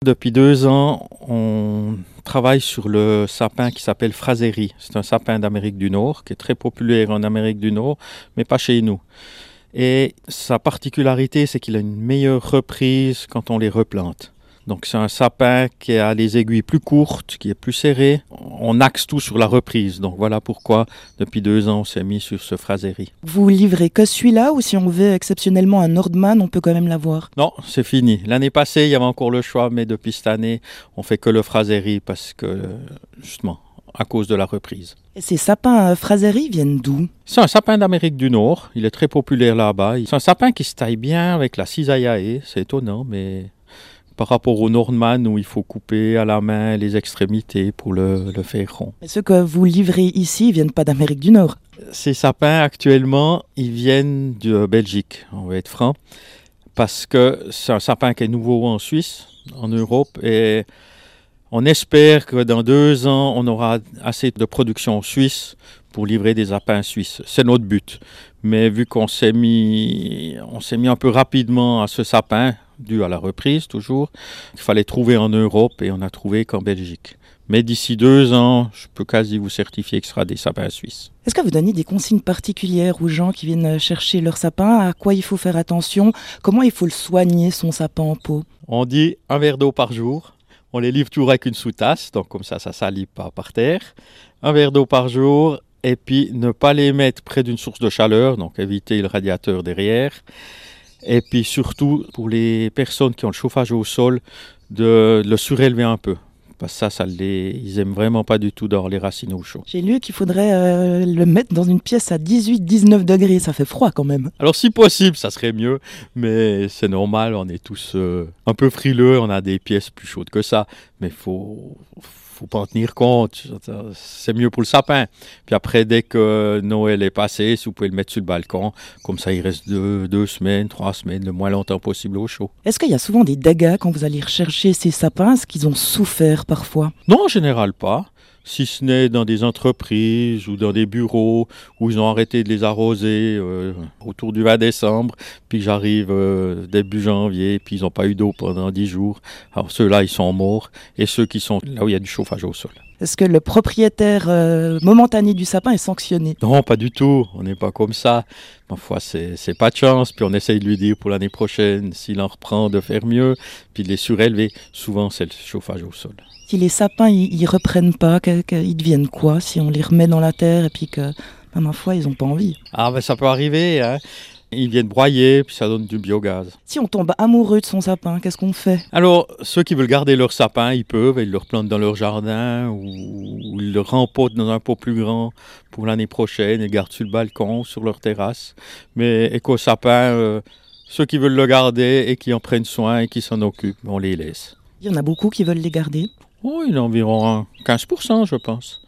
Depuis 2 ans, on travaille sur le sapin qui s'appelle Frasérie. C'est un sapin d'Amérique du Nord qui est très populaire en Amérique du Nord, mais pas chez nous. Et sa particularité, c'est qu'il a une meilleure reprise quand on les replante. Donc c'est un sapin qui a les aiguilles plus courtes, qui est plus serré. On axe tout sur la reprise. Donc voilà pourquoi, depuis 2 ans, on s'est mis sur ce Frasérie. Vous livrez que celui-là ou si on veut exceptionnellement un Nordman, on peut quand même l'avoir? Non, c'est fini. L'année passée, il y avait encore le choix, mais depuis cette année, on fait que le Frasérie parce que, justement, à cause de la reprise. Et ces sapins Frasérie viennent d'où? C'est un sapin d'Amérique du Nord. Il est très populaire là-bas. C'est un sapin qui se taille bien avec la cisaille. C'est étonnant, mais par rapport au Nordman où il faut couper à la main les extrémités pour le faire rond. Et ceux que vous livrez ici ne viennent pas d'Amérique du Nord. Ces sapins, actuellement, ils viennent de Belgique, on va être franc, parce que c'est un sapin qui est nouveau en Suisse, en Europe, et on espère que dans 2 ans, on aura assez de production suisse pour livrer des sapins suisses. C'est notre but. Mais vu qu'on s'est mis un peu rapidement à ce sapin, dû à la reprise toujours, il fallait trouver en Europe et on a trouvé qu'en Belgique. Mais d'ici 2 ans, je peux quasi vous certifier que ce sera des sapins suisses. Est-ce que vous donnez des consignes particulières aux gens qui viennent chercher leur sapin? À quoi il faut faire attention? Comment il faut le soigner, son sapin en pot? On dit un verre d'eau par jour. On les livre toujours avec une sous-tasse, donc comme ça salit pas par terre. Un verre d'eau par jour, et puis ne pas les mettre près d'une source de chaleur, donc éviter le radiateur derrière. Et puis surtout, pour les personnes qui ont le chauffage au sol, de le surélever un peu. Parce que ils aiment vraiment pas du tout d'avoir les racines au chaud. J'ai lu qu'il faudrait le mettre dans une pièce à 18-19 degrés, ça fait froid quand même. Alors si possible, ça serait mieux, mais c'est normal, on est tous un peu frileux, on a des pièces plus chaudes que ça, mais faut pas en tenir compte, c'est mieux pour le sapin. Puis après, dès que Noël est passé, si vous pouvez le mettre sur le balcon, comme ça il reste 2 semaines, 3 semaines, le moins longtemps possible au chaud. Est-ce qu'il y a souvent des dégâts quand vous allez rechercher ces sapins? Est-ce qu'ils ont souffert parfois? Non, en général pas. Si ce n'est dans des entreprises ou dans des bureaux où ils ont arrêté de les arroser autour du 20 décembre, puis j'arrive début janvier, puis ils n'ont pas eu d'eau pendant 10 jours. Alors ceux-là, ils sont morts, et ceux qui sont là où il y a du chauffage au sol. Est-ce que le propriétaire momentané du sapin est sanctionné? Non, pas du tout, on n'est pas comme ça. Parfois, c'est pas de chance, puis on essaye de lui dire pour l'année prochaine, s'il en reprend, de faire mieux, puis de les surélever. Souvent, c'est le chauffage au sol. Si les sapins ils reprennent pas, ils deviennent quoi si on les remet dans la terre et puis que, ma foi, ils n'ont pas envie? Ah ben ça peut arriver, hein. Ils viennent broyer, puis ça donne du biogaz. Si on tombe amoureux de son sapin, qu'est-ce qu'on fait? Alors, ceux qui veulent garder leur sapin, ils peuvent, ils le replantent dans leur jardin ou ils le rempotent dans un pot plus grand pour l'année prochaine et gardent sur le balcon ou sur leur terrasse. Mais éco-sapin, ceux qui veulent le garder et qui en prennent soin et qui s'en occupent, on les laisse. Il y en a beaucoup qui veulent les garder. Oh, il y en a environ 15%, je pense.